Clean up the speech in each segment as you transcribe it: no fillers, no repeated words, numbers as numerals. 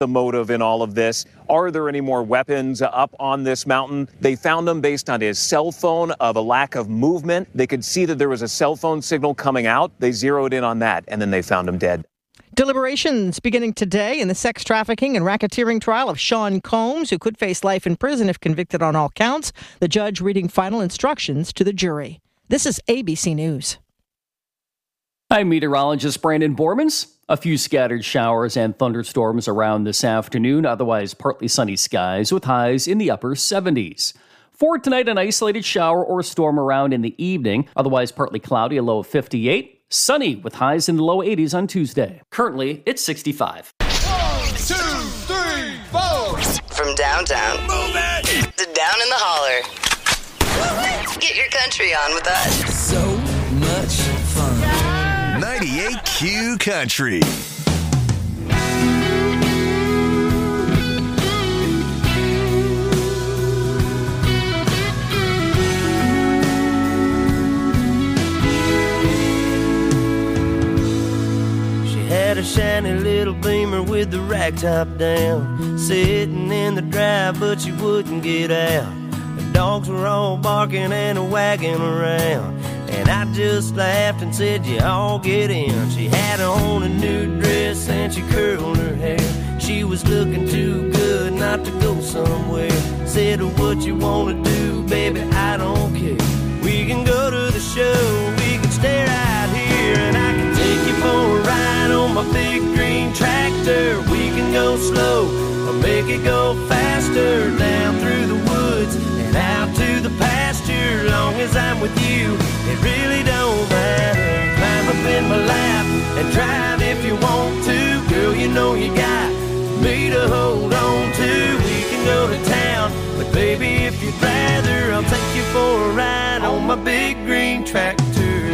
the motive in all of this. Are there any more weapons up on this mountain? They found them based on his cell phone of a lack of movement. They could see that there was a cell phone signal coming out. They zeroed in on that, and then they found him dead. Deliberations beginning today in the sex trafficking and racketeering trial of Sean Combs, who could face life in prison if convicted on all counts. The judge reading final instructions to the jury. This is ABC News. I'm meteorologist Brandon Bormans. A few scattered showers and thunderstorms around this afternoon, otherwise partly sunny skies with highs in the upper 70s. For tonight, an isolated shower or storm around in the evening, otherwise partly cloudy, a low of 58. Sunny with highs in the low 80s on Tuesday. Currently, it's 65. 1, 2, 3, 4. From downtown Move it to down in the holler. Get your country on with us. So much fun. 98Q Country. Had a shiny little Beamer with the rack top down, sitting in the drive, but she wouldn't get out. The dogs were all barking and wagging around, and I just laughed and said, you all get in. She had on a new dress and she curled her hair. She was looking too good not to go somewhere. Said, what you wanna do, baby, I don't care. We can go to the show, we can stay right here, and I can take you for a ride on my big green tractor. We can go slow or make it go faster, down through the woods and out to the pasture. Long as I'm with you, it really don't matter. Climb up in my lap and drive if you want to. Girl, you know you got me to hold on to. We can go to town, but baby, if you'd rather, I'll take you for a ride on my big green tractor.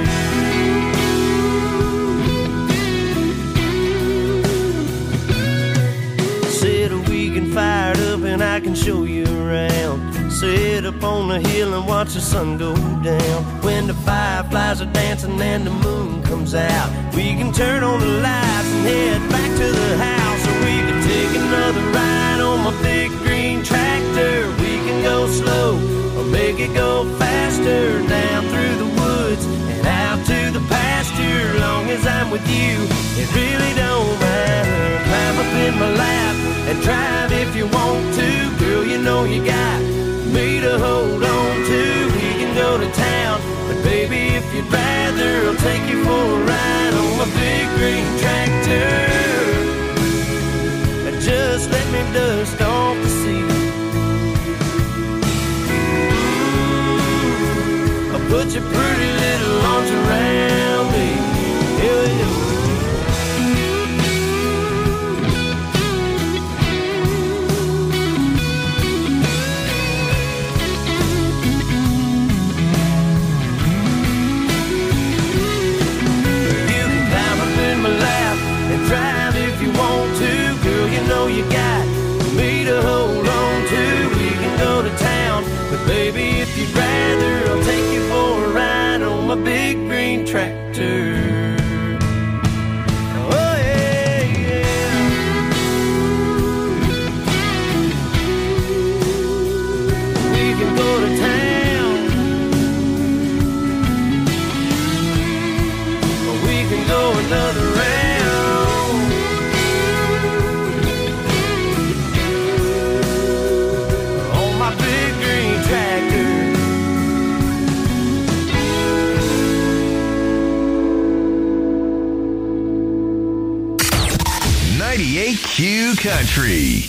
Said we can fire it up and I can show you around. Sit up on the hill and watch the sun go down. When the fireflies are dancing and the moon comes out, we can turn on the lights and head back to the house. Or we can take another ride on my big green tractor. We can go slow or make it go faster, down through the woods and out to the pasture. Long as I'm with you, it really don't matter. Climb up in my lap and drive if you want to. Girl, you know you got me to hold on to. We can go to town, but baby, if you'd rather, I'll take you for a ride on my big green tractor. Just let me dust off the seat. I'll put your pretty little arms around me. Yeah, yeah. Drive if you want to, girl, you know you got me to hold on to. We can go to town, but baby, if you'd rather, I'll take you for a ride on my big green tractor. Oh yeah, yeah. We can go to town, or we can go another round. Q Country.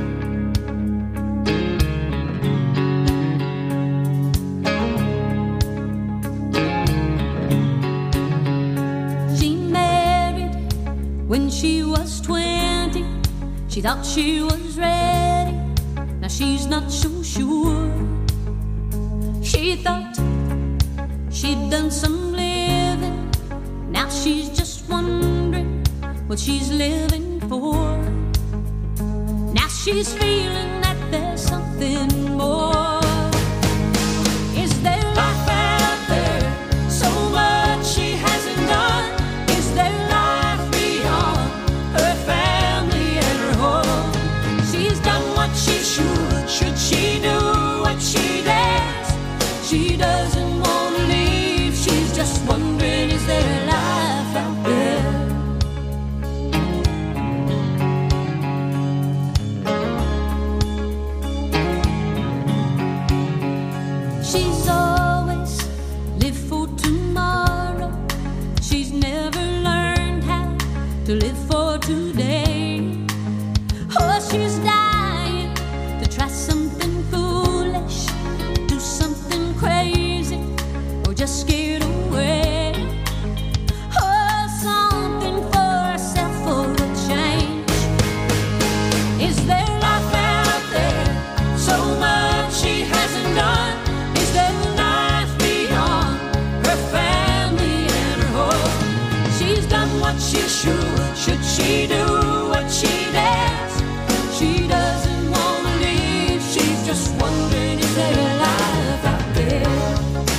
She married when she was 20. She thought she was ready. Now she's not so sure. She thought she'd done some living. Now she's just wondering what she's living for. Now she's feeling that there's something more. Is there life out there? So much she hasn't done. Is there life beyond her family and her home? sure. Should she do what she dares? She doesn't want to leave. She's just wondering, is there a life out there?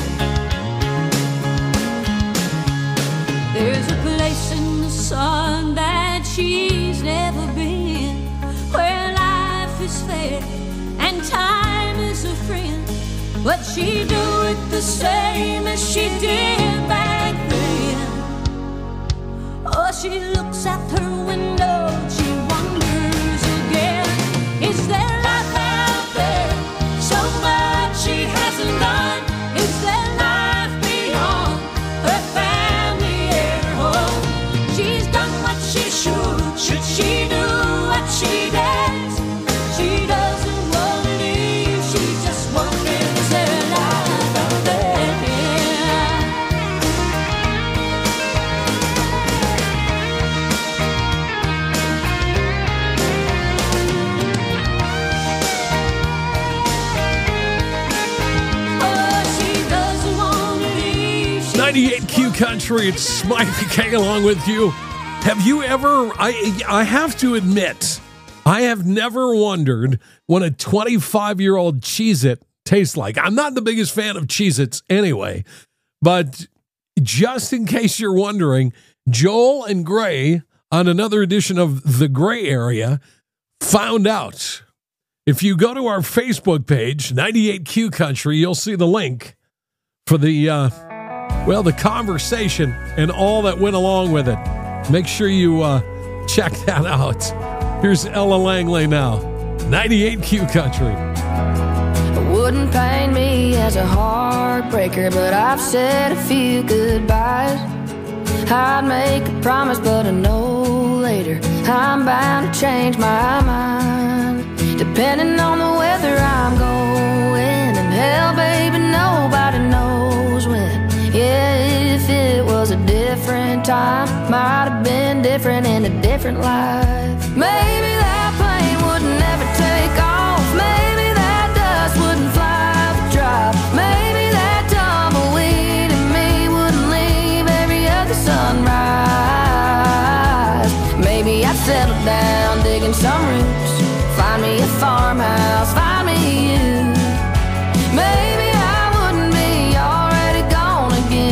There's a place in the sun that she's never been, where life is fair and time is a friend. But she do it the same as she did back then. Oh, she looks out her window, she wonders again, is there life out there? So much she hasn't done. Is there life beyond her family and her home? She's done what she should. Should she do what she dares? She doesn't want to leave. She's just wondering, is there life out there? Oh, she doesn't want to leave. 98Q Country, it's Smiley K along with you. Have you ever, I have to admit, I have never wondered what a 25-year-old Cheez-It tastes like. I'm not the biggest fan of Cheez-Its anyway, but just in case you're wondering, Joel and Gray on another edition of The Gray Area found out. If you go to our Facebook page, 98Q Country, you'll see the link for the conversation and all that went along with it. Make sure you check that out. Here's Ella Langley now. 98Q Country. Wouldn't pain me as a heartbreaker, but I've said a few goodbyes. I'd make a promise, but I know later I'm bound to change my mind. Depending on the weather I'm going, and hell, baby, nobody knows when. Yeah, if it was a different time, might have been different in a different life. Maybe that plane would never take off. Maybe that dust wouldn't fly the drop. Maybe that tumbleweed in me wouldn't leave every other sunrise. Maybe I'd settle down digging some roots, find me a farmhouse, find me you. Maybe I wouldn't be already gone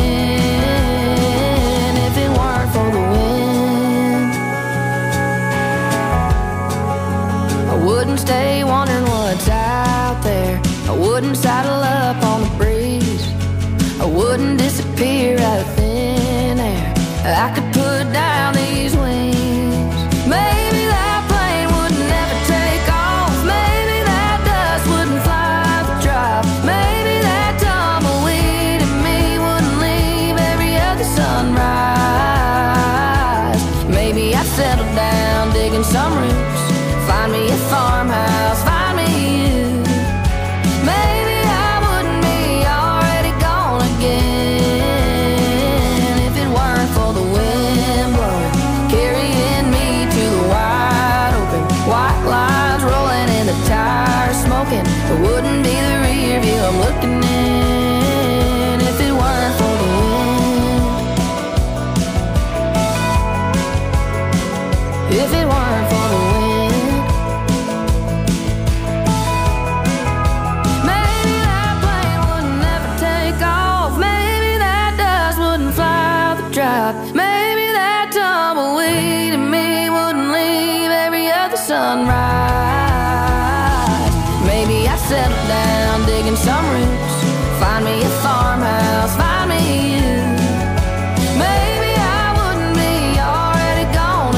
again if it weren't for the wind. I wouldn't stay wondering what's out there. I wouldn't saddle up on the breeze. I wouldn't disappear out of thin air. I could put down these wings. Maybe that plane would never take off. Maybe that dust wouldn't fly the drop. Maybe that tumbleweed in me wouldn't leave every other sunrise. Maybe I'd settle down digging some roots, find me a farmhouse, find me you. Maybe I wouldn't be already gone again if it weren't for the wind blowing, carrying me to the wide open. White lines rolling and the tires smoking. It wouldn't be the rear view I'm looking in if it weren't for the wind. If it weren't for the wind. Maybe that plane would never take off. Maybe that dust wouldn't fly the drop. Maybe that tumbleweed in me wouldn't leave every other sunrise. Maybe I'd settle down digging some roots, find me a farmhouse, find me you. Maybe I wouldn't be already gone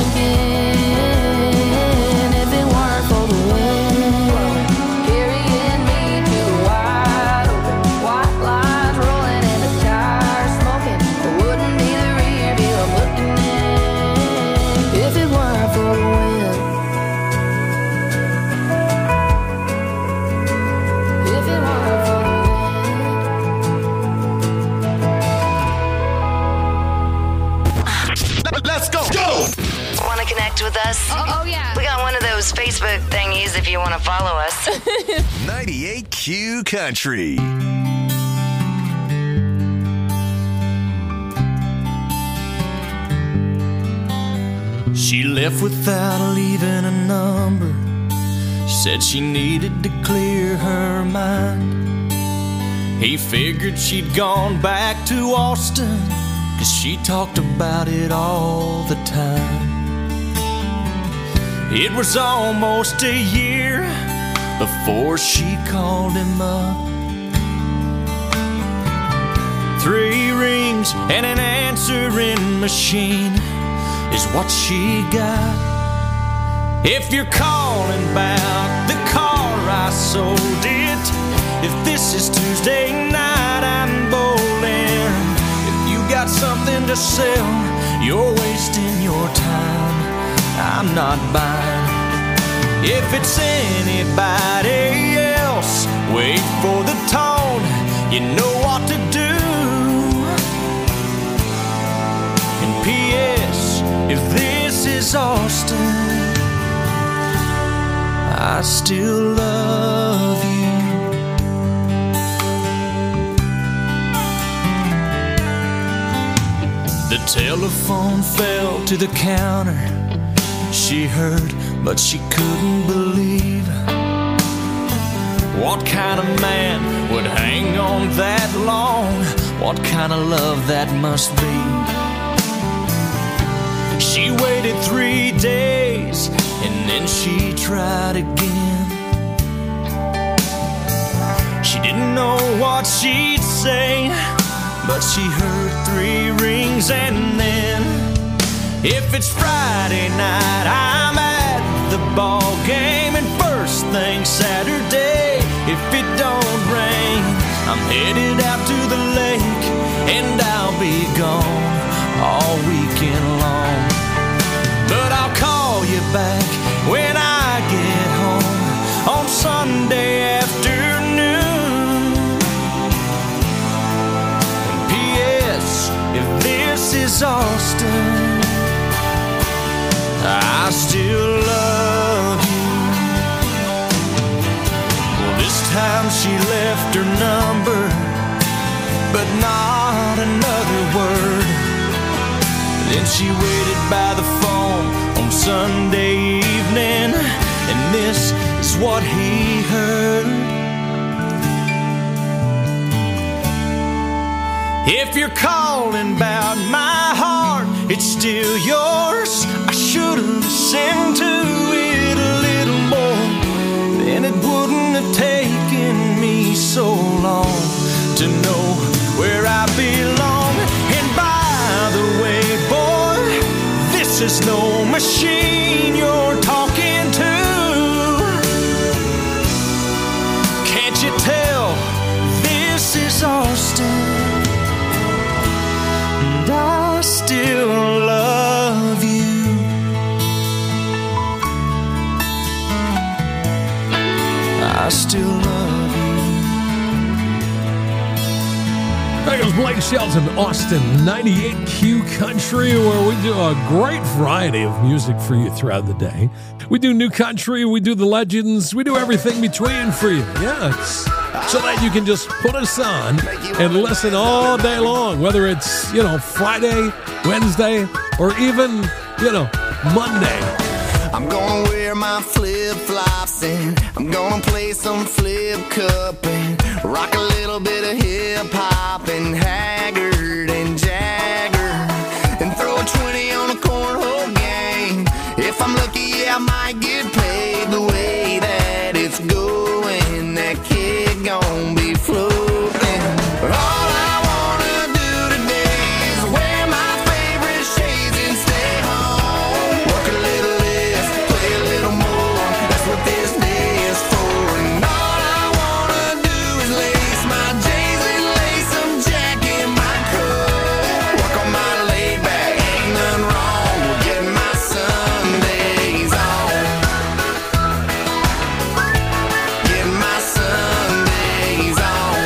again if it weren't for the wind blowing, carrying me to the wide open. White lines rolling and the tires smoking. It wouldn't be the rear view I'm looking in if it weren't for the wind. If it weren't for the wind. Let's go. Go. Want to connect with us? Oh, yeah. We got one of those Facebook thingies if you want to follow us. 98Q Country. left without leaving a number. She said she needed to clear her mind. He figured she'd gone back to Austin, 'cause she talked about it all the time. It was almost a year before she called him up. 3 rings and an answering machine is what she got. If you're calling about the car I sold it, if this is Tuesday night I'm bowling, if you got something to sell, you're wasting your time, I'm not buying. If it's anybody else, wait for the tone, you know what to do. And P.S. if this is Austin, I still love you. The telephone fell to the counter. She heard, but she couldn't believe. What kind of man would hang on that long? What kind of love that must be? She waited 3 days and then she tried again. She didn't know what she'd say, but she heard 3 rings and then, if it's Friday night, I'm at the ball game, and first thing Saturday, if it don't rain, I'm headed out to the lake, and I'll be gone all weekend long. But I'll call you back when I get home on Sunday afternoon. And P.S. if this is Austin, I still love you. Well, this time she left her number, but not another word. Then she waited by the phone on Sunday evening, and this is what he heard. If you're calling about my heart, it's still yours. I should have listened to it a little more, then it wouldn't have taken me so long to know where I belong. And by the way, boy, this is no machine you're talking to. Can't you tell this is Austin? And I still love you. I still love you. That was Blake Shelton, Austin, 98Q Country, where we do a great variety of music for you throughout the day. We do new country, we do the legends, we do everything between for you. Yeah, it's so that you can just put us on and listen all day long, whether it's, Friday, Wednesday, or even, Monday. I'm gonna wear my flip-flops and I'm gonna play some flip cup and rock a little bit of hip-hop and Haggard and Jagger and throw a 20 on a cornhole game. If I'm lucky, yeah, I might get paid. The way that it's going, that kid gon' be floating. All I wanna do today is wear my favorite shades and stay home. Work a little less, play a little more. That's what this day is for. And all I wanna do is lace my J's and lace some Jack in my coat. Work on my laid back, ain't nothing wrong with getting my Sundays on. Getting my Sundays on.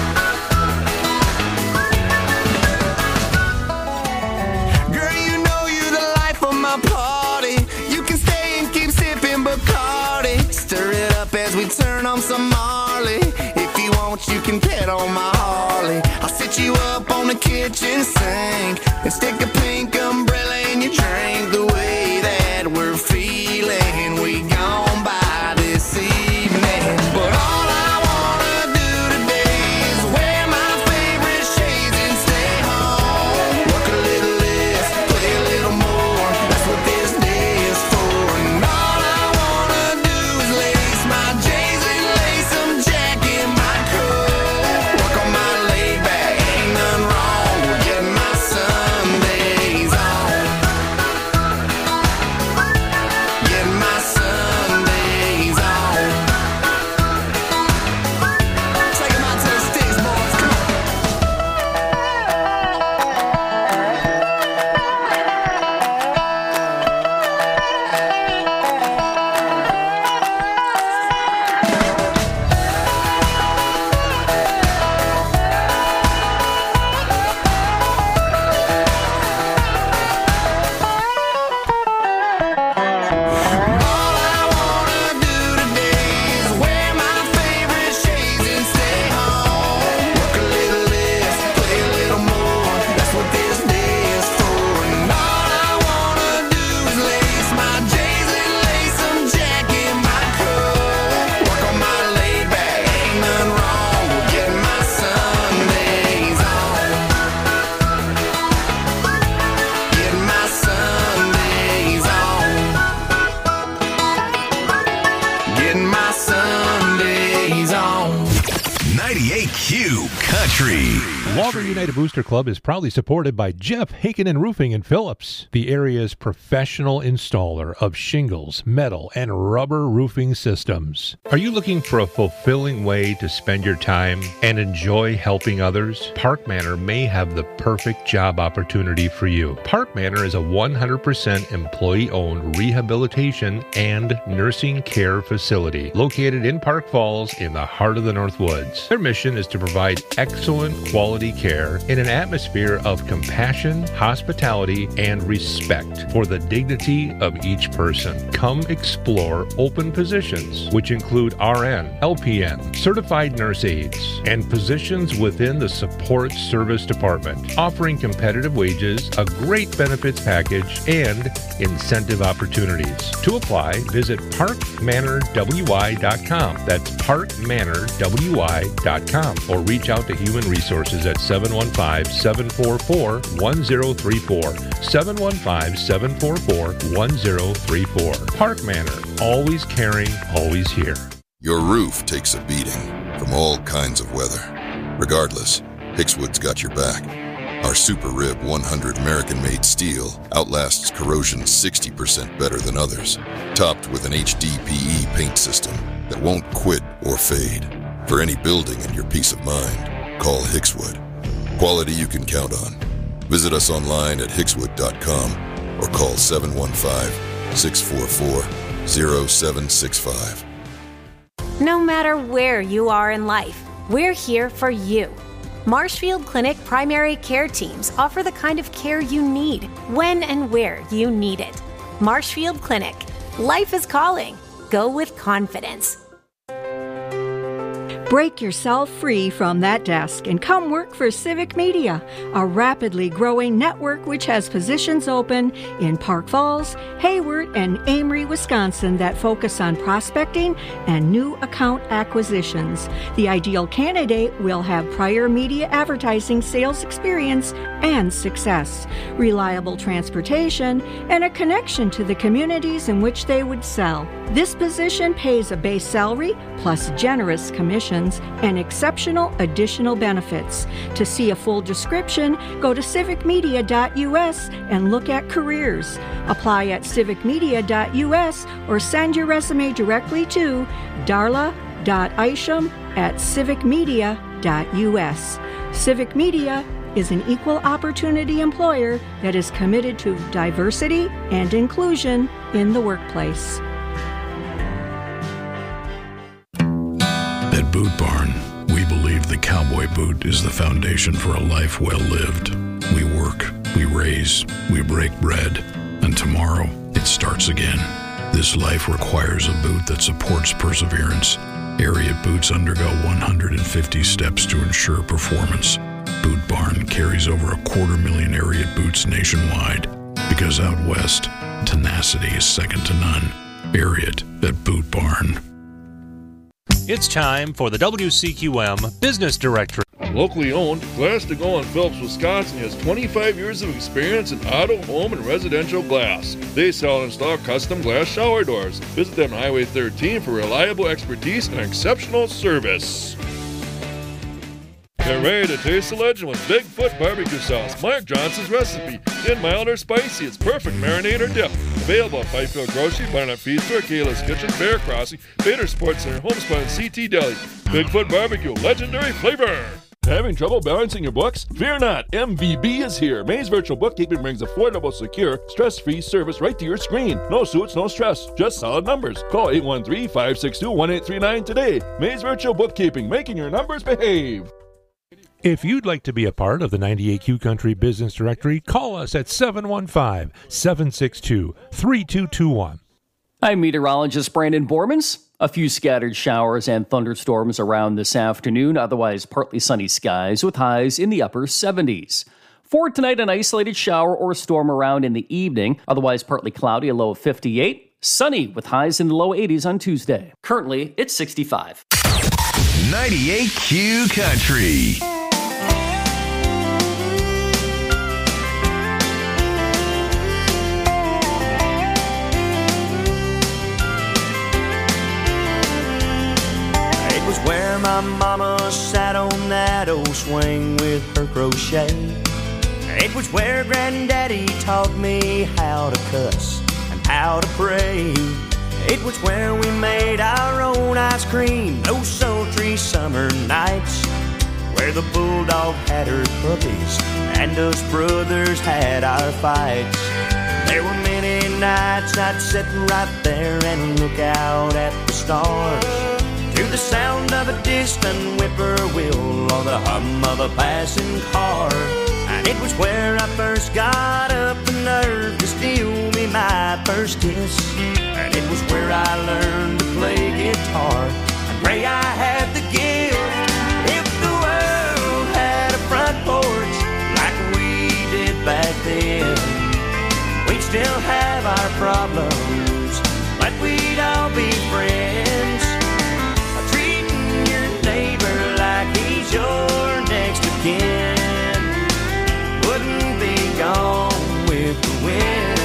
Girl, you know you're the life of my party. You can stay and keep sipping Bacardi. Stir it up as we turn on some Marley. If you want, you can pet on my Harley. I'll sit you up on the kitchen sink and stick a pink umbrella in your drink. The way that Q Country. Walter United Booster Club is proudly supported by Jeff Hakenin Roofing in Phillips, the area's professional installer of shingles, metal, and rubber roofing systems. Are you looking for a fulfilling way to spend your time and enjoy helping others? Park Manor may have the perfect job opportunity for you. Park Manor is a 100% employee-owned rehabilitation and nursing care facility located in Park Falls in the heart of the North Woods. Their mission is to provide excellent quality care in an atmosphere of compassion, hospitality, and respect for the dignity of each person. Come explore open positions, which include RN, LPN, certified nurse aides, and positions within the support service department, offering competitive wages, a great benefits package, and incentive opportunities. To apply, visit parkmanorwy.com. That's parkmanorwy.com, or reach out to Human Resources at 715-744-1034. 715-744-1034. Park Manor, always caring, always here. Your roof takes a beating from all kinds of weather. Regardless, Hickswood's got your back. Our Super Rib 100 American-made steel outlasts corrosion 60% better than others, topped with an HDPE paint system that won't quit or fade. For any building and your peace of mind, call Hickswood. Quality you can count on. Visit us online at hickswood.com or call 715-644-0765. No matter where you are in life, we're here for you. Marshfield Clinic primary care teams offer the kind of care you need, when and where you need it. Marshfield Clinic. Life is calling. Go with confidence. Break yourself free from that desk and come work for Civic Media, a rapidly growing network which has positions open in Park Falls, Hayward, and Amory, Wisconsin that focus on prospecting and new account acquisitions. The ideal candidate will have prior media advertising sales experience and success, reliable transportation, and a connection to the communities in which they would sell. This position pays a base salary plus generous commissions and exceptional additional benefits. To see a full description, go to civicmedia.us and look at careers. Apply at civicmedia.us or send your resume directly to darla.isham@civicmedia.us. Civic Media is an equal opportunity employer that is committed to diversity and inclusion in the workplace. At Boot Barn, we believe the cowboy boot is the foundation for a life well lived. We work, we raise, we break bread, and tomorrow it starts again. This life requires a boot that supports perseverance. Ariat boots undergo 150 steps to ensure performance. Boot Barn carries over 250,000 Ariat boots nationwide, because out west, tenacity is second to none. Ariat at Boot Barn. It's time for the WCQM Business Directory. Locally owned, Glass to Go in Phillips, Wisconsin has 25 years of experience in auto, home, and residential glass. They sell and install custom glass shower doors. Visit them on Highway 13 for reliable expertise and exceptional service. Get ready to taste the legend with Bigfoot barbecue sauce. Mark Johnson's recipe. Thin, mild, or spicy. It's perfect marinade or dip. Available at Fifield Grocery, Butternut Feed Store, Kayla's Kitchen, Bear Crossing, Bader Sports Center, Homespun, and CT Deli. Bigfoot barbecue, legendary flavor. Having trouble balancing your books? Fear not, MVB is here. Maze Virtual Bookkeeping brings affordable, secure, stress-free service right to your screen. No suits, no stress, just solid numbers. Call 813-562-1839 today. Maze Virtual Bookkeeping, making your numbers behave. If you'd like to be a part of the 98Q Country Business Directory, call us at 715-762-3221. I'm meteorologist Brandon Bormans. A few scattered showers and thunderstorms around this afternoon, otherwise partly sunny skies with highs in the upper 70s. For tonight, an isolated shower or storm around in the evening, otherwise partly cloudy, a low of 58. Sunny with highs in the low 80s on Tuesday. Currently, it's 65. 98Q Country. It was when where my mama sat on that old swing with her crochet. It was where Granddaddy taught me how to cuss and how to pray. It was where we made our own ice cream those sultry summer nights, where the bulldog had her puppies and us brothers had our fights. There were many nights I'd sit right there and look out at the stars, to the sound of a distant whippoorwill or the hum of a passing car. And it was where I first got up the nerve to steal me my first kiss. And it was where I learned to play guitar and pray I had the gift. If the world had a front porch like we did back then, we'd still have our problems, but we'd all be friends. Treating your neighbor like he's your next of kin wouldn't be gone with the wind.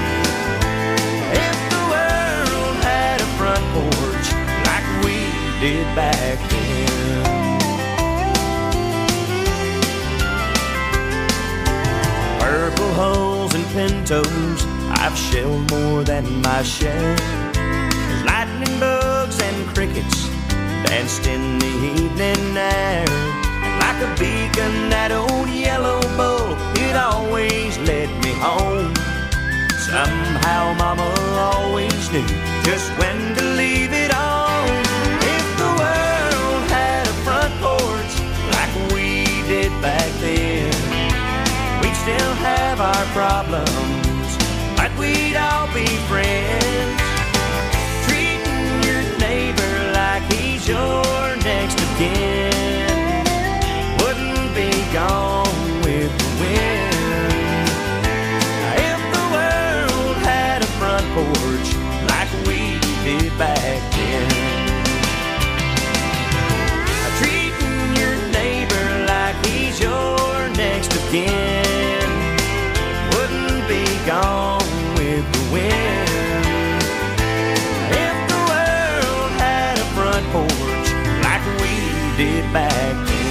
If the world had a front porch like we did back then. Purple holes and pintos, I've shelled more than my share. There's lightning bugs and crickets danced in the evening air. And like a beacon, that old yellow bull, it always led me home. Somehow Mama always knew just when to leave it on. If the world had a front porch like we did back then, we'd still have our problems, but we'd all be friends. Treating your neighbor like he's your next of kin wouldn't be gone with the wind. If the world had a front porch like we did back then, treating your neighbor like he's your next of kin wouldn't be gone with the wind. If the world had a front porch like we did back then.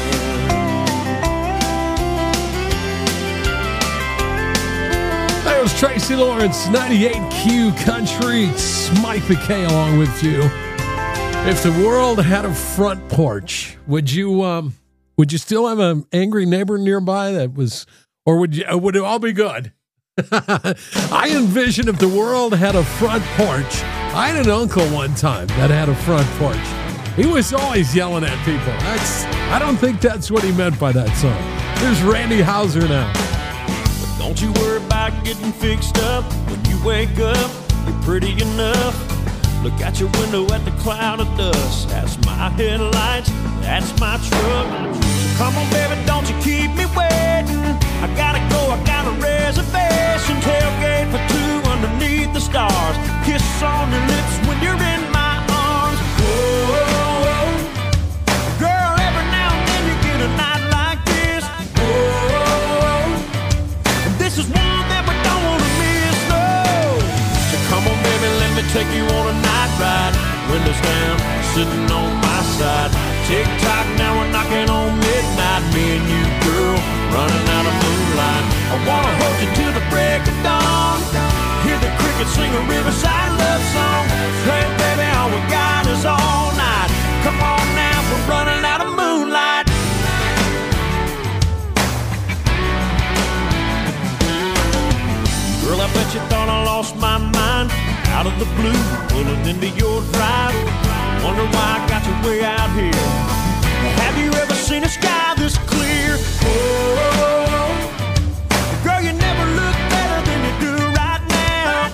That was Tracy Lawrence, 98Q Country. It's Mike McKay along with you. If the world had a front porch, would you still have an angry neighbor nearby that was, or would it all be good? I envision if the world had a front porch. I had an uncle one time that had a front porch. He was always yelling at people. I don't think that's what he meant by that song. There's Randy Houser now. Don't you worry about getting fixed up. When you wake up, you're pretty enough. Look out your window at the cloud of dust. That's my headlights, that's my truck. So come on, baby, don't you keep me waiting. I gotta go, I got a reservation. Tailgate for two underneath the stars. Kiss on your lips when you're in my arms. Whoa, girl, every now and then you get a night like this. Whoa, and this is one that we don't wanna miss, no. So come on, baby, let me take you on a night ride. Windows down, sitting on my side. Tick-tock, now we're knocking on midnight. Me and you, girl, running out of moonlight. I wanna hold you till the break of dawn. Hear the crickets sing a riverside love song. Hey, baby, all we got is all night. Come on now, we're running out of moonlight. Girl, I bet you thought I lost my mind. Out of the blue, pulling into your drive. Wonder why I got you way out here. Have you ever seen a sky this clear? Oh, girl, you never look better than you do right now.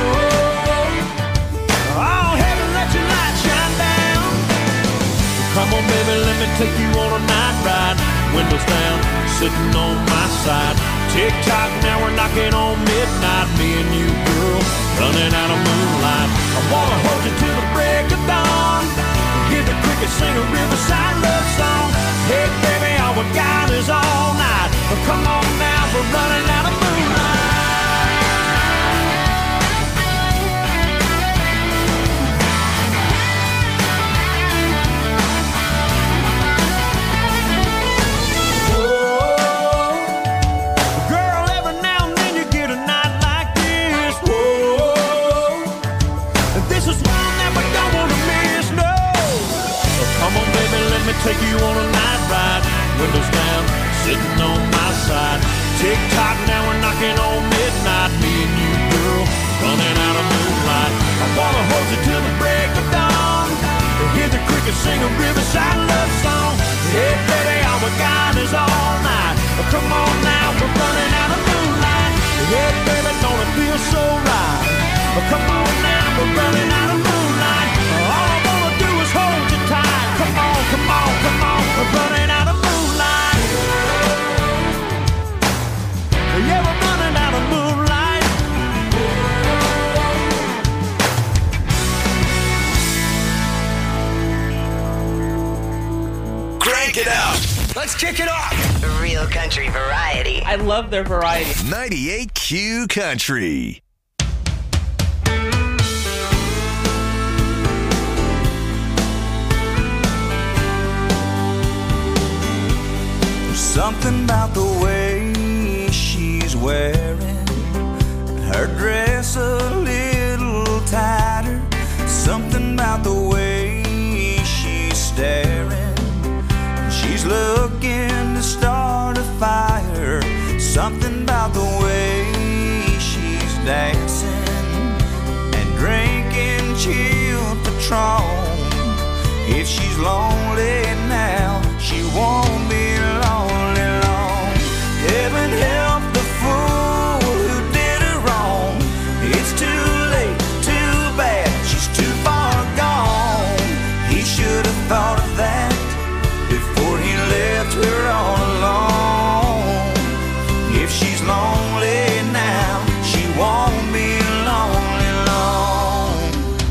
Oh, heaven, let your light shine down. Come on, baby, let me take you on a night ride. Windows down, sitting on my side. Tick-tock, now we're knocking on midnight. Me and you, girl, running out of moonlight. I wanna hold you till the break of dawn. Hear the crickets sing a riverside love song. Hey, baby, all we got is all night. But come on now, we're running out of moonlight. take you on a night ride. Windows down, sitting on my side. Tick-tock, now we're knocking on midnight. Me and you, girl, running out of moonlight. I wanna hold you till the break of dawn. Hear the crickets sing a riverside love song. Hey, baby, all we got is all night. Come on now, we're running out of moonlight. Hey, baby, don't it feel so right? Come on now, we're running out of moonlight. All I wanna do is hold you tight. Come on, come on, come on, we're running out of moonlight. Yeah, we're running out of moonlight. Crank it up. Let's kick it off. Real country variety. I love their variety. 98Q Country. Something about the way she's wearing her dress a little tighter. Something about the way she's staring. She's looking to start a fire. Something about the way she's dancing and drinking chilled Patron. If she's lonely now, she won't be lonely long. Heaven help the fool who did her wrong. It's too late, too bad, she's too far gone. He should have thought of that before he left her all alone. If she's lonely now, she won't be lonely long.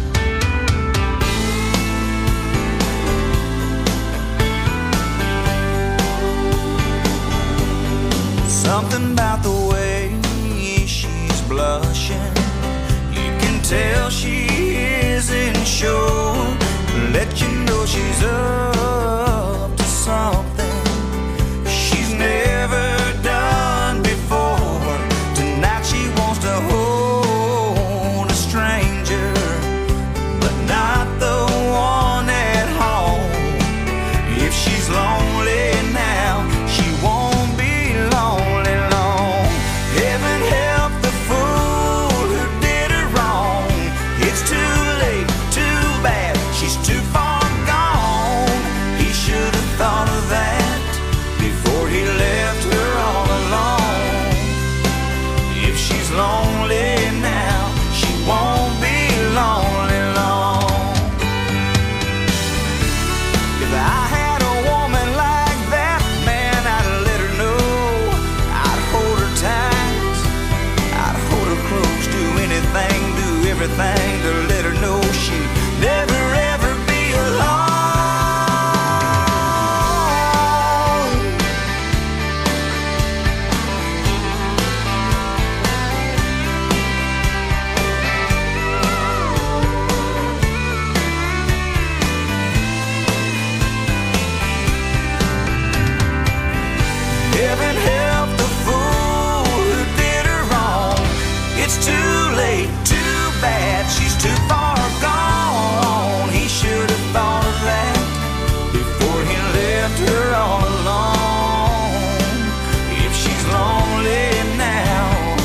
Something about the way she's blushing, you can tell she isn't sure. Let you know she's up to something she's never done before. Tonight she wants to hold a stranger, but not the one at home. If she's lonely now, she won't be lonely long. Heaven help the fool who did her wrong. It's too late, too bad, she's too far gone. He should have thought of that before he left her all alone. If she's lonely now, she won't be lonely long. If I had a woman like that, man, I'd let her know. I'd hold her tight, I'd hold her close, do anything, do everything to let her know she'd never ever be alone. Heaven help the fool who did her wrong. It's too late, too bad, she's too far gone. He should have thought of that before he left her all alone. If she's lonely now,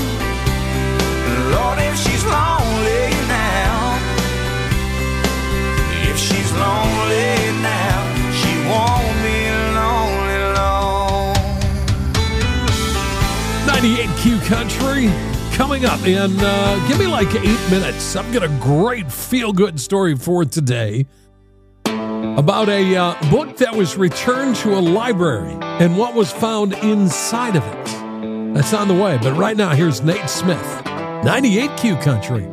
Lord, if she's lonely now, if she's lonely now, she won't be lonely long. 98Q Country coming up in, give me like 8 minutes. I've got a great feel-good story for today about a book that was returned to a library and what was found inside of it. That's on the way, but right now, here's Nate Smith, 98Q Country.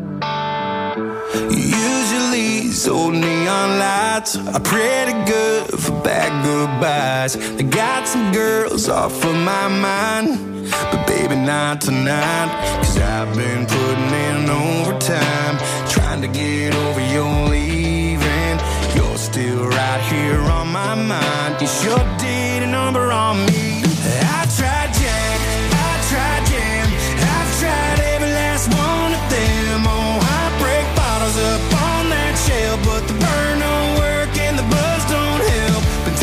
Usually these old neon lights are pretty good for bad goodbyes. I got some girls off of my mind, but baby not tonight. Cause I've been putting in overtime, trying to get over your leaving. You're still right here on my mind. You sure did a number on me. I tried Jack, I tried Jam, I've tried every last one of them. Oh, I break bottles up on that shelf, but the burn don't work and the buzz don't help. But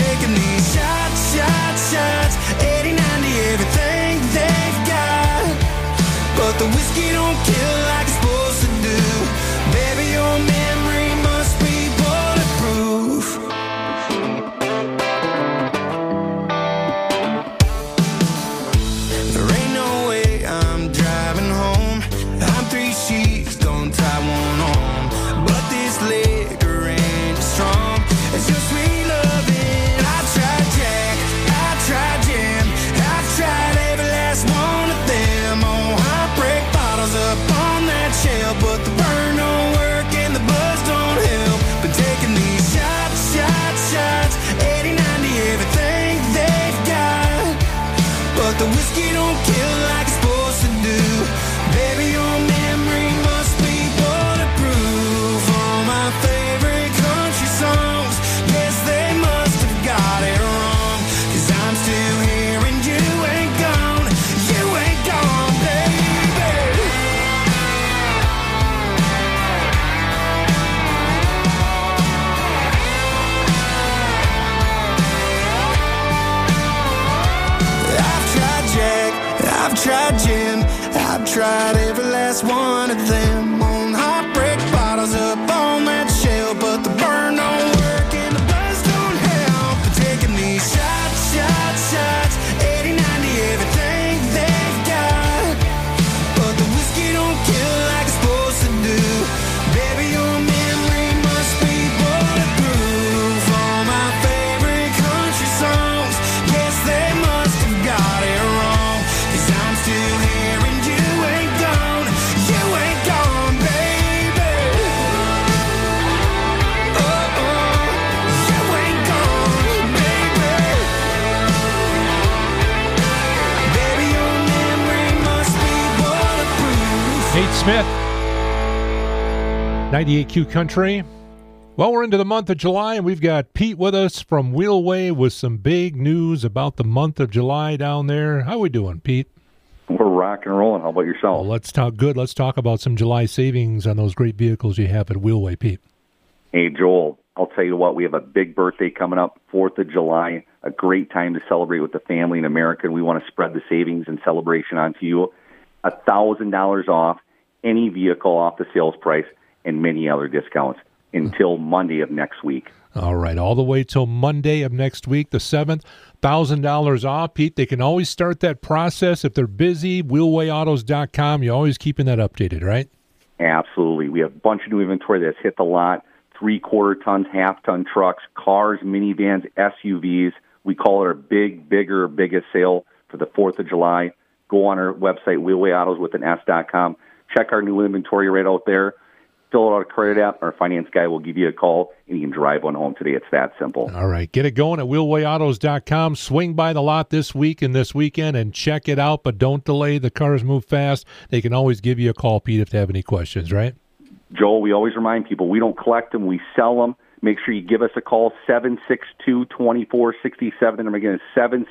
tried every last one of them. On heartbreak bottles up on that shelf, but the burn don't work and the buzz don't help. They're taking these shots, 80, 90, everything they've got. But the whiskey don't kill like it's supposed to do. Baby, your memory must be bulletproof. All my favorite country songs, yes, they must have got it wrong. 'Cause I'm still here and you ain't gone. You ain't gone, baby. Oh, you ain't gone, baby. Baby, your memory must be bulletproof. Nate Smith, 98Q Country. Well, we're into the month of July, and we've got Pete with us from Wheelway with some big news about the month of July down there. How we doing, Pete? We're rock and rolling. How about yourself? Well, let's talk about some July savings on those great vehicles you have at Wheelway, Pete. Hey, Joel, I'll tell you what, we have a big birthday coming up, 4th of July, a great time to celebrate with the family in America. We want to spread the savings and celebration onto you. $1,000 off any vehicle off the sales price and many other discounts until Monday of next week. All right, all the way till Monday of next week, the 7th, $1,000 off. Pete, they can always start that process if they're busy. WheelwayAutos.com, you're always keeping that updated, right? Absolutely. We have a bunch of new inventory that's hit the lot, 3/4 tons, half-ton trucks, cars, minivans, SUVs. We call it our biggest sale for the 4th of July. Go on our website, WheelwayAutos.com. Check our new inventory right out there. Fill out a credit app. Our finance guy will give you a call, and you can drive one home today. It's that simple. All right. Get it going at WheelwayAutos.com. Swing by the lot this week and this weekend and check it out, but don't delay. The cars move fast. They can always give you a call, Pete, if they have any questions, right? Joel, we always remind people we don't collect them. We sell them. Make sure you give us a call, 762-2467. And again,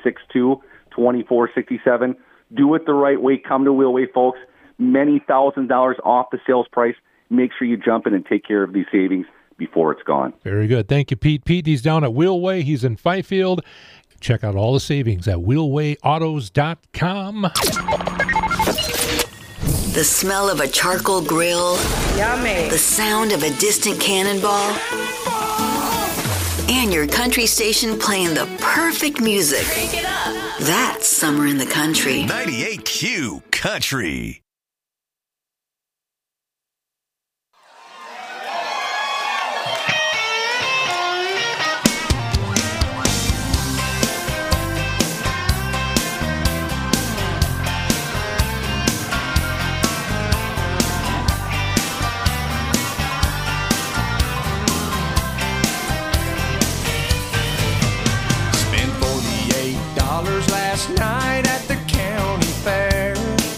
762-2467. Do it the right way. Come to Wheelway, folks. Many $1,000s off the sales price. Make sure you jump in and take care of these savings before it's gone. Very good. Thank you, Pete. Pete, he's down at Wheelway. He's in Fifield. Check out all the savings at WheelwayAutos.com. The smell of a charcoal grill. Yummy. The sound of a distant cannonball. And your country station playing the perfect music. Crank it up. That's summer in the country. 98Q Country. Last night at the county fair,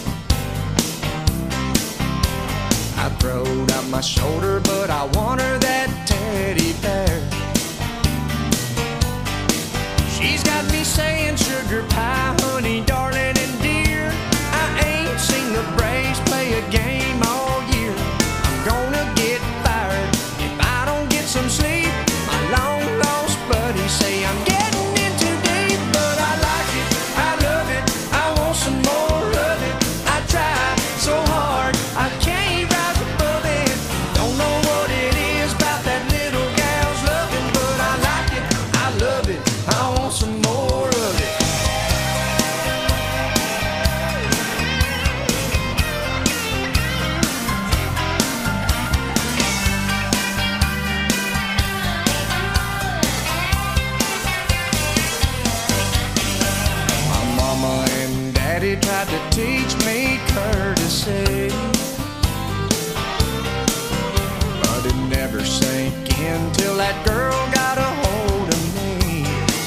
I throwed out my shoulder, but I want her that teddy bear. She's got me saying sugar pie, honey, darling, and dear. I ain't seen the Braves play a game all year. I'm gonna get fired if I don't get some sleep. My long lost buddies say I'm getting tried to teach me courtesy, but it never sank in till that girl got a hold of me.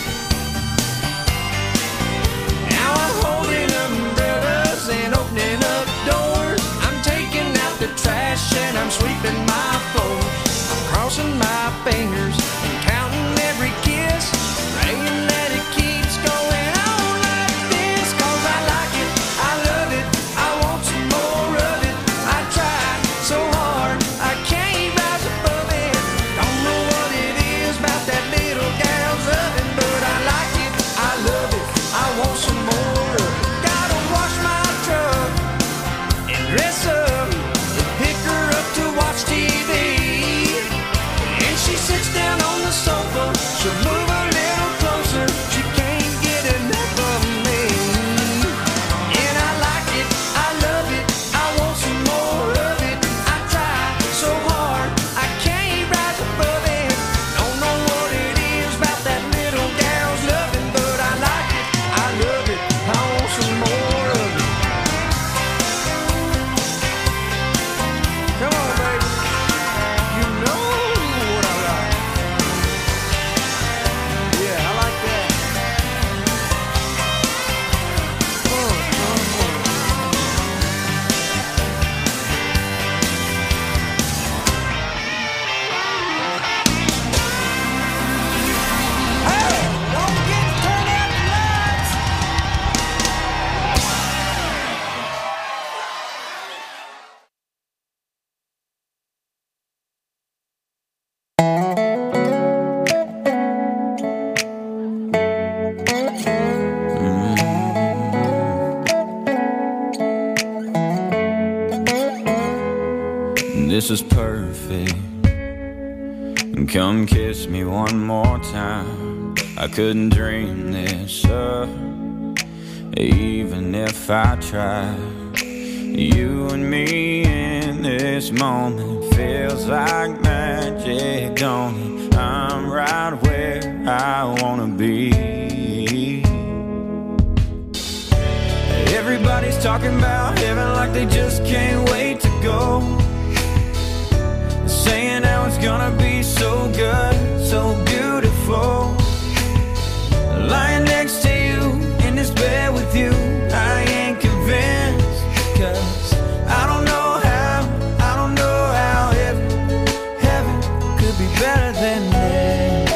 Now I'm holding umbrellas and opening up doors. I'm taking out the trash and I'm sweeping my floors. I'm crossing my fingers and counting every kiss, praying that it keeps going. And Come kiss me one more time. I couldn't dream this up, even if I tried. You and me in this moment feels like magic, don't it? I'm right where I wanna be. Everybody's talking about heaven like they just can't wait to go. Saying how it's gonna be so good, so beautiful. Lying next to you in this bed with you, I ain't convinced. 'Cause I don't know how heaven could be better than this.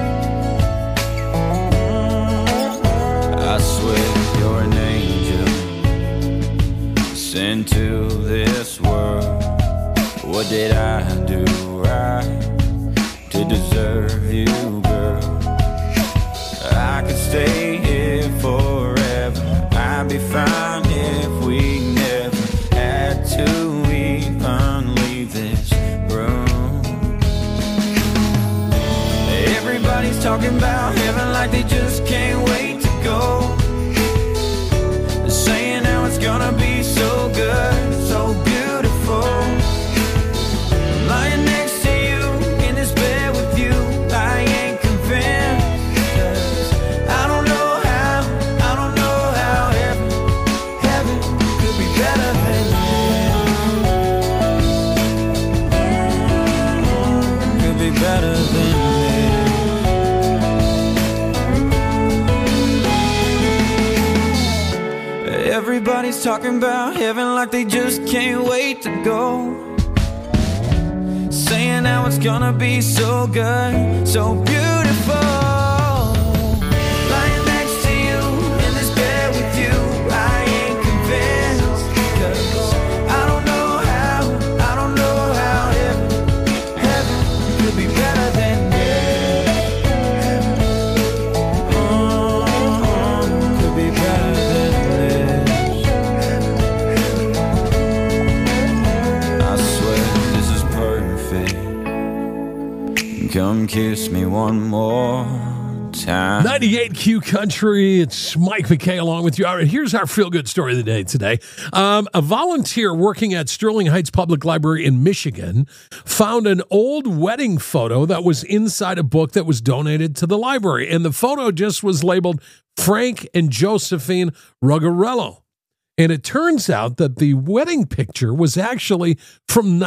I swear you're an angel sent to this world. What did I do right to deserve you, girl? I could stay here forever. I'd be fine if we never had to even leave this room. Everybody's talking about heaven like they just can't wait to go. Saying how it's gonna be so good, so beautiful. Lying next to you in this bed with you, I ain't convinced. 'Cause I don't know how heaven could be better than this. Could be better than this. Everybody's talking about heaven like they just can't wait to go. Saying how it's gonna be so good, so beautiful. Lying next to you in this bed with you, I ain't convinced. 'Cause I don't know how heaven could be better than this. Could be better than this. I swear this is perfect. Come kiss me one more time. 98 Q Country. It's Mike McKay along with you. All right, here's our feel-good story of the day today. A volunteer working at Sterling Heights Public Library in Michigan found an old wedding photo that was inside a book that was donated to the library. And the photo just was labeled Frank and Josephine Ruggiero. And it turns out that the wedding picture was actually from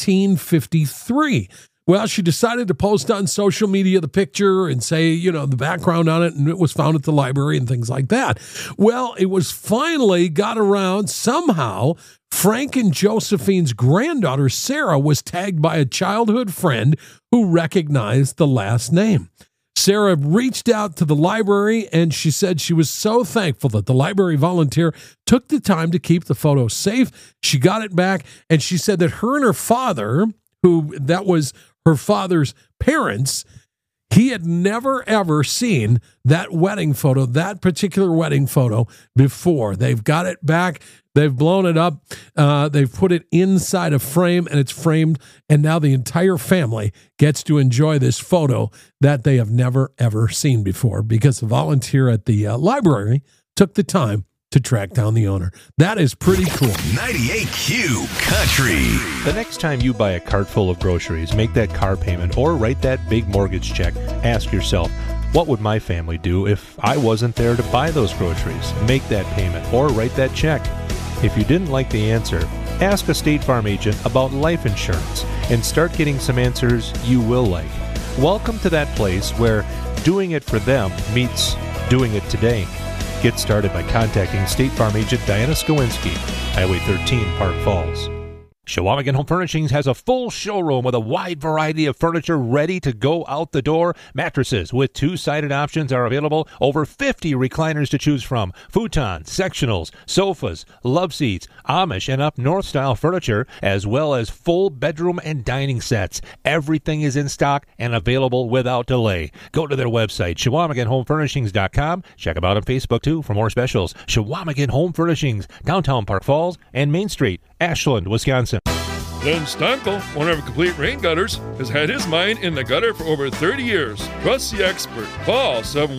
1953. Well, she decided to post on social media the picture and say, the background on it, and it was found at the library and things like that. Well, it was finally got around somehow. Frank and Josephine's granddaughter, Sarah, was tagged by a childhood friend who recognized the last name. Sarah reached out to the library, and she said she was so thankful that the library volunteer took the time to keep the photo safe. She got it back, and she said that her and her father, that was her father's parents, he had never, ever seen that particular wedding photo before. They've got it back. They've blown it up. They've put it inside a frame, and it's framed. And now the entire family gets to enjoy this photo that they have never, ever seen before because the volunteer at the library took the time to track down the owner. That is pretty cool. 98Q Country. The next time you buy a cart full of groceries, make that car payment, or write that big mortgage check, ask yourself, what would my family do if I wasn't there to buy those groceries, make that payment, or write that check? If you didn't like the answer, ask a State Farm agent about life insurance and start getting some answers you will like. Welcome to that place where doing it for them meets doing it today. Get started by contacting State Farm agent Diana Skowinski, Highway 13, Park Falls. Chequamegon Home Furnishings has a full showroom with a wide variety of furniture ready to go out the door. Mattresses with two-sided options are available. Over 50 recliners to choose from. Futons, sectionals, sofas, love seats, Amish and up north style furniture, as well as full bedroom and dining sets. Everything is in stock and available without delay. Go to their website, ChequamegonHomeFurnishings.com. Check them out on Facebook, too, for more specials. Chequamegon Home Furnishings, downtown Park Falls and Main Street, Ashland, Wisconsin. Len Stankel, owner of Complete Rain Gutters, has had his mind in the gutter for over 30 years. Trust the expert. Call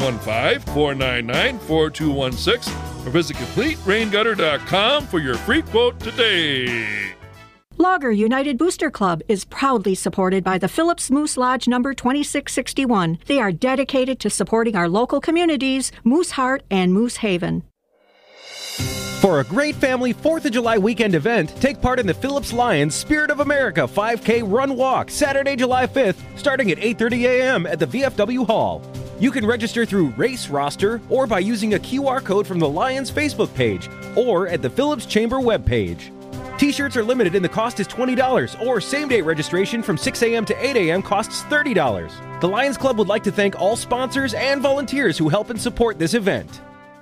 715-499-4216 or visit CompleteRainGutter.com for your free quote today. Logger United Booster Club is proudly supported by the Phillips Moose Lodge number 2661. They are dedicated to supporting our local communities, Moose Heart and Moose Haven. For a great family 4th of July weekend event, take part in the Phillips Lions Spirit of America 5K Run Walk, Saturday, July 5th, starting at 8:30 a.m. at the VFW Hall. You can register through Race Roster or by using a QR code from the Lions Facebook page or at the Phillips Chamber webpage. T-shirts are limited and the cost is $20, or same-day registration from 6 a.m. to 8 a.m. costs $30. The Lions Club would like to thank all sponsors and volunteers who help and support this event.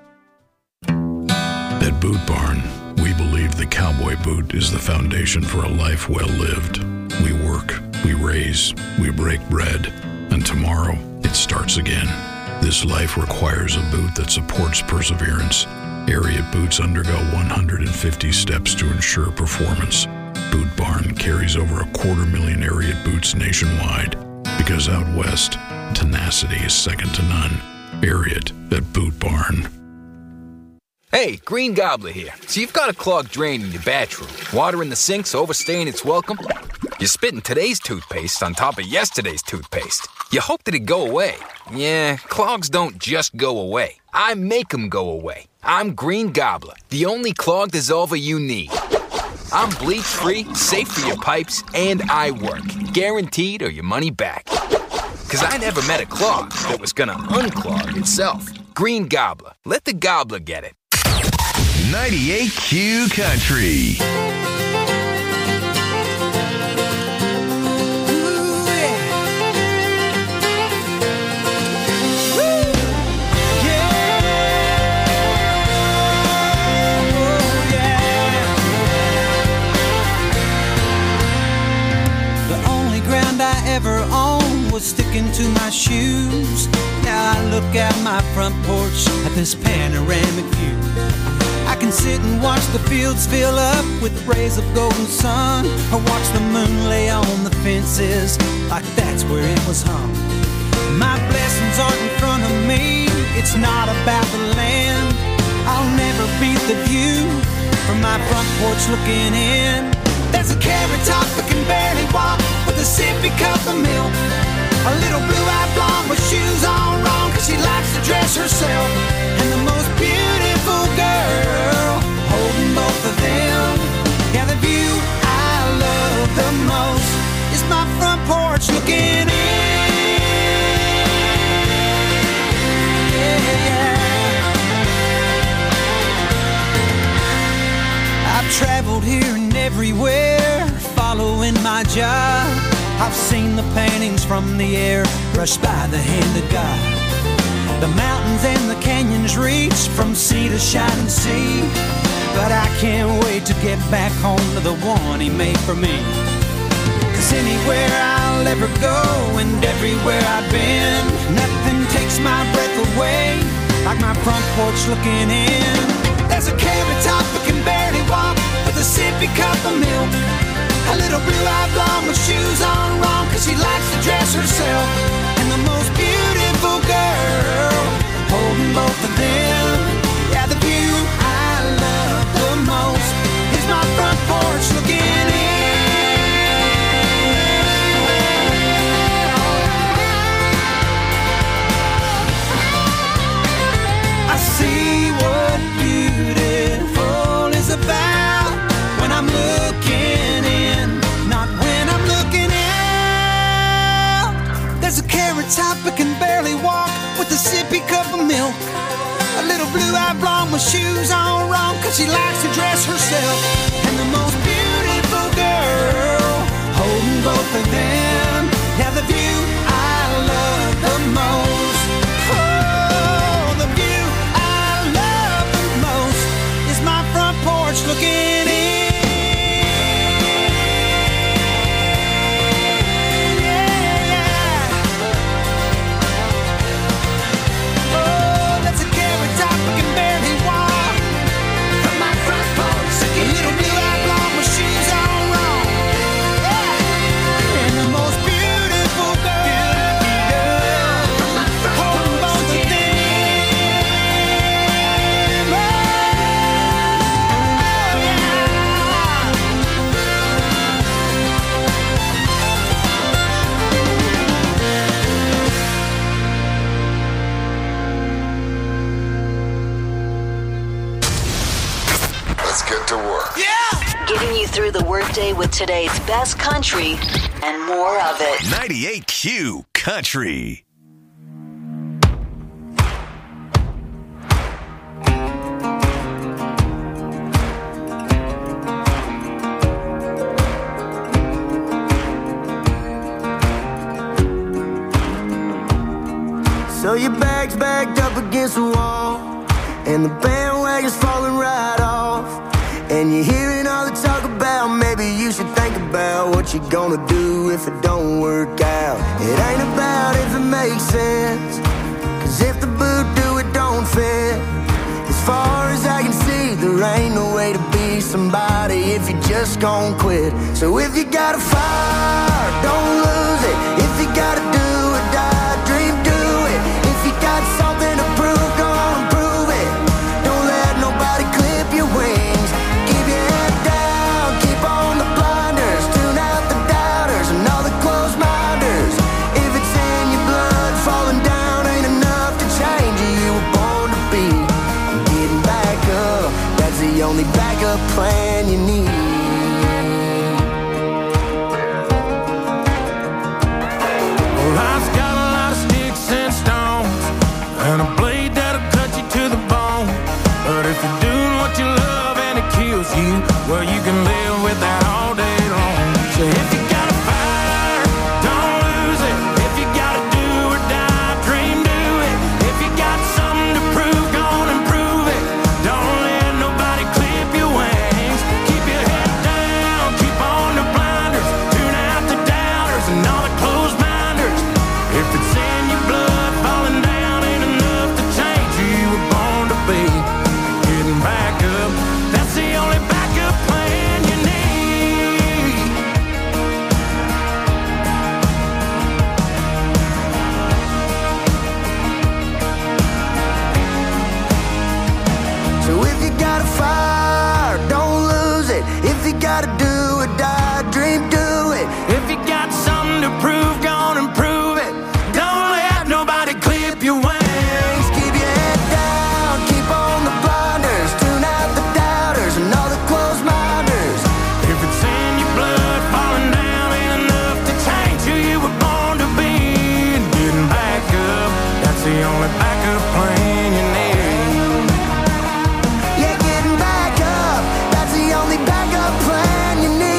At Boot Barn, we believe the cowboy boot is the foundation for a life well lived. We work, we raise, we break bread, and tomorrow it starts again. This life requires a boot that supports perseverance. Ariat boots undergo 150 steps to ensure performance. Boot Barn carries over 250,000 Ariat boots nationwide because out west, tenacity is second to none. Ariat at Boot Barn. Hey, Green Gobbler here. So you've got a clogged drain in your bathroom. Water in the sink's overstaying its welcome. You're spitting today's toothpaste on top of yesterday's toothpaste. You hoped it'd go away. Yeah, clogs don't just go away. I make them go away. I'm Green Gobbler, the only clog dissolver you need. I'm bleach-free, safe for your pipes, and I work. Guaranteed or your money back. 'Cause I never met a clog that was gonna unclog itself. Green Gobbler. Let the gobbler get it. 98Q Country. Ever owned was sticking to my shoes. Now I look out my front porch at this panoramic view. I can sit and watch the fields fill up with rays of golden sun, or watch the moon lay on the fences like that's where it was hung. My blessings aren't in front of me, it's not about the land. I'll never beat the view from my front porch looking in. There's a carrot top that can barely walk with a sippy cup of milk. A little blue-eyed blonde with shoes on wrong 'cause she likes to dress herself. And the most beautiful girl holding both of them. Yeah, the view I love the most is my front porch looking in. Yeah. I've traveled here and everywhere, following my job. I've seen the paintings from the air brushed by the hand of God. The mountains and the canyons reach from sea to shining sea. But I can't wait to get back home to the one he made for me. 'Cause anywhere I'll ever go and everywhere I've been, nothing takes my breath away like my front porch looking in. There's a carrot top that can barely walk with a sippy cup of milk. A little blue-eyed blonde with shoes on wrong 'cause she likes to dress herself. And the most beautiful girl holding both of them. Yeah, the view I love the most is my front porch looking in. I see what beautiful is about when I'm looking in, not when I'm looking out. There's a carrot top that can barely walk with a sippy cup of milk. A little blue-eyed blonde with shoes on wrong 'cause she likes to dress herself. And the most beautiful girl holding both of them. Yeah, the view I love the most. Oh, the view I love the most is my front porch looking in. through the workday with today's best country and more of it. 98Q Country. So your bag's backed up against the wall, and the bandwagon's falling right off, and you're hearing all the talk about maybe you should think about what you're gonna do if it don't work out. It ain't about if it makes sense, 'cause if the boot do, it don't fit. As far as I can see, there ain't no way to be somebody if you just gon' quit. So if you got a fire, don't lose it. If you gotta do or die, dream, do it. If you got something to prove, go on and prove it. Don't let nobody clip your wings. Keep your head down, keep on the blinders. Tune out the doubters and all the closed minders. If it's in your blood, falling down ain't enough to change who you were born to be. Getting back up, that's the only backup plan you need. Well, life's got a lot of sticks and stones, and a blade that'll cut you to the bone. But if you're doing what you love and it kills you, well, you can live with that all day long. So if you got a fire, don't lose it. If you gotta do or die, dream, do it. If you got something to prove, go on and prove it. Don't let nobody clip your wings. Keep your head down, keep on the blinders. Tune out the doubters and all the closed minders. If it's in your blood, falling down ain't enough to change who you were born to be. Getting back up, that's the only backup plan you need. So if you got a fire, don't lose it. If you gotta do or die, dream, do it. If you got something to prove, go on and prove it. Don't let nobody clip your wings. Keep your head down, keep on the blinders. Tune out the doubters and all the closed minders. If it's in your blood, falling down ain't enough to change who you were born to be. And getting back up, that's the only backup plan you need. Yeah, getting back up, that's the only backup plan you need.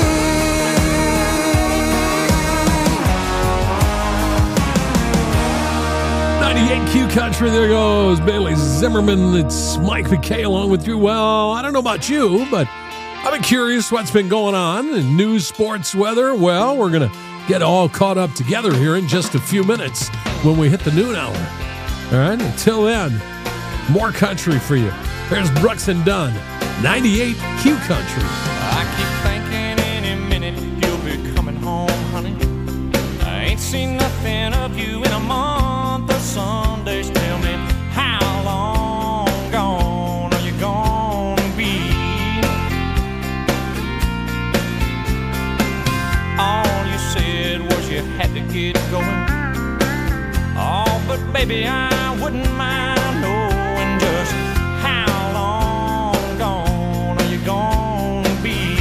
98Q Country, there goes Bailey Zimmerman. It's Mike McKay along with you. Well, I don't know about you, but I've been curious what's been going on in news, sports, weather. Well, we're going to get all caught up together here in just a few minutes when we hit the noon hour. All right, until then, more country for you. There's Brooks and Dunn, 98Q Country. I keep thinking any minute you'll be coming home, honey. I ain't seen nothing of you in a month of Sundays. Tell me, how long gone are you gonna be? All you said was you had to get going. Oh, but baby, I wouldn't mind knowing just how long gone are you gonna be?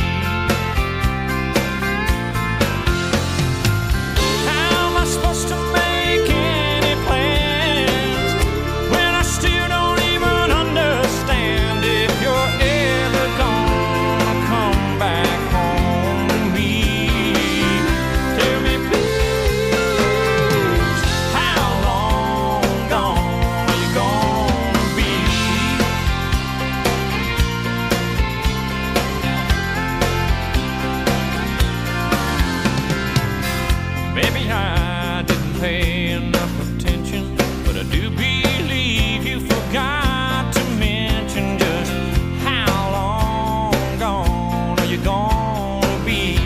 How am I supposed to make any plans when I still don't even understand if you're ever gonna come back home to me? Tell me, please, how long gone are you gonna be? Maybe I didn't pay enough attention, but I do believe you forgot to mention just how long gone are you gonna be?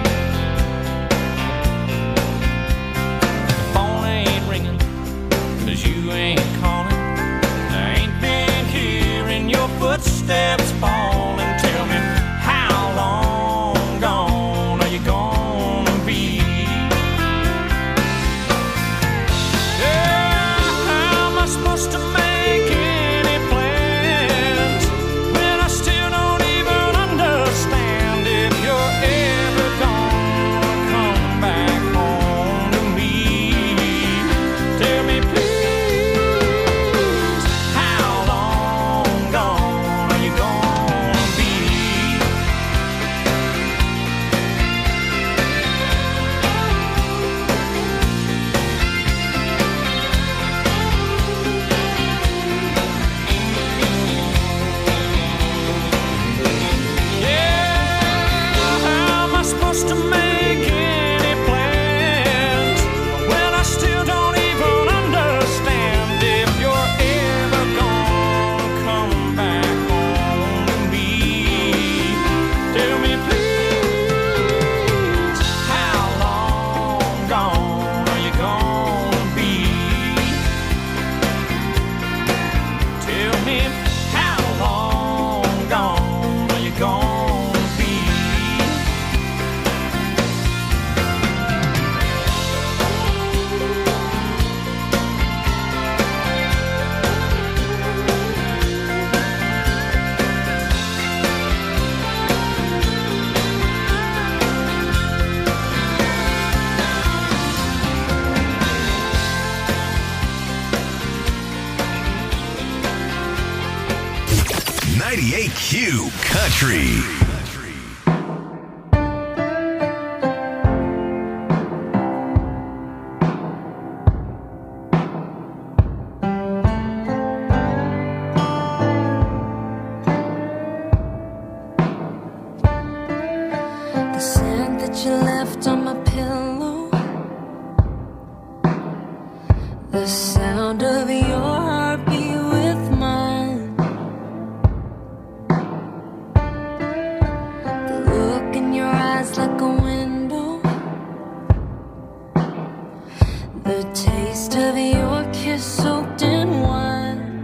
The phone ain't ringing, 'cause you ain't calling. I ain't been hearing your footsteps falling. Tell me, how long gone are you gonna be? Yeah, how am I supposed to make any plans when I still don't even understand if you're 98Q Country. The sound of your heartbeat with mine. The look in your eyes like a window. The taste of your kiss soaked in wine.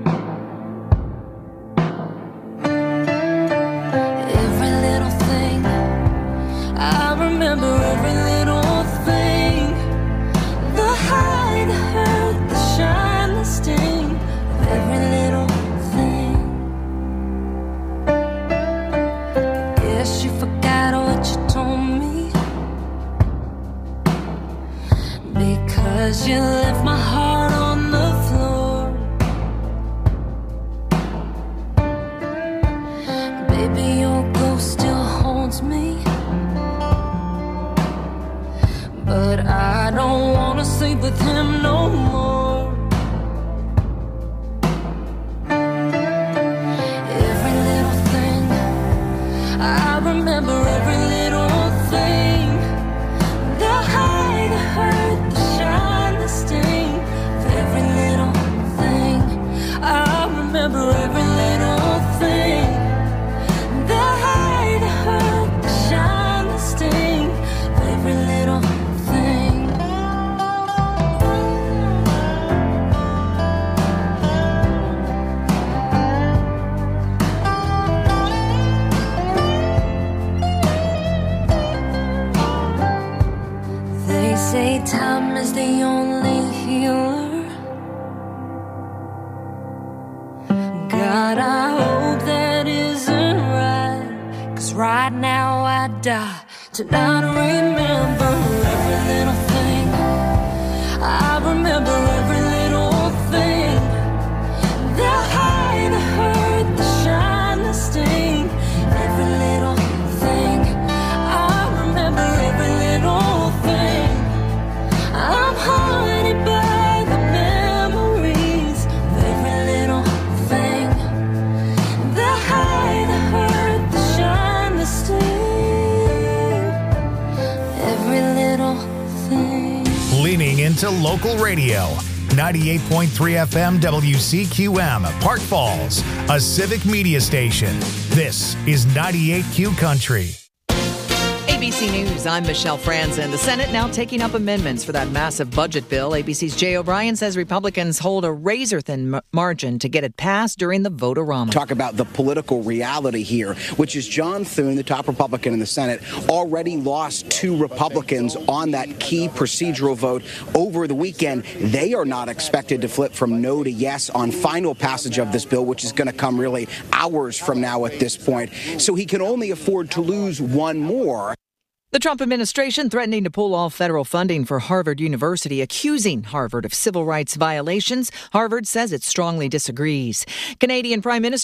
Every little thing, I remember every little thing. The high, the hurt, the shine, the sting of every little thing. I guess you forgot what you told me, because you left my heart on the floor. Baby, your ghost still haunts me, but I don't wanna sleep with him no more. Every little thing, I remember every little thing. The high, the hurt, the shine, the sting of every little thing. I remember every little thing. The high, the hurt, the shine, the sting of every little thing. They say time is the only healer. God, I hope that isn't right, 'cause right now I die to not remember every little thing. I remember every little thing. The high, the hurt, the shine, the sting, every little thing. I remember every little thing. I'm haunted by the memories of every little thing. The high, the hurt, the shine, the sting, every little thing. Leaning into local radio. 98.3 FM WCQM, Park Falls, a civic media station. This is 98Q Country. ABC News, I'm Michelle Franzen. The Senate now taking up amendments for that massive budget bill. ABC's Jay O'Brien says Republicans hold a razor-thin margin to get it passed during the vote-a-rama. Talk about the political reality here, which is John Thune, the top Republican in the Senate, already lost 2 Republicans on that key procedural vote over the weekend. They are not expected to flip from no to yes on final passage of this bill, which is going to come really hours from now at this point. So he can only afford to lose one more. The Trump administration threatening to pull all federal funding for Harvard University, accusing Harvard of civil rights violations. Harvard says it strongly disagrees. Canadian Prime Minister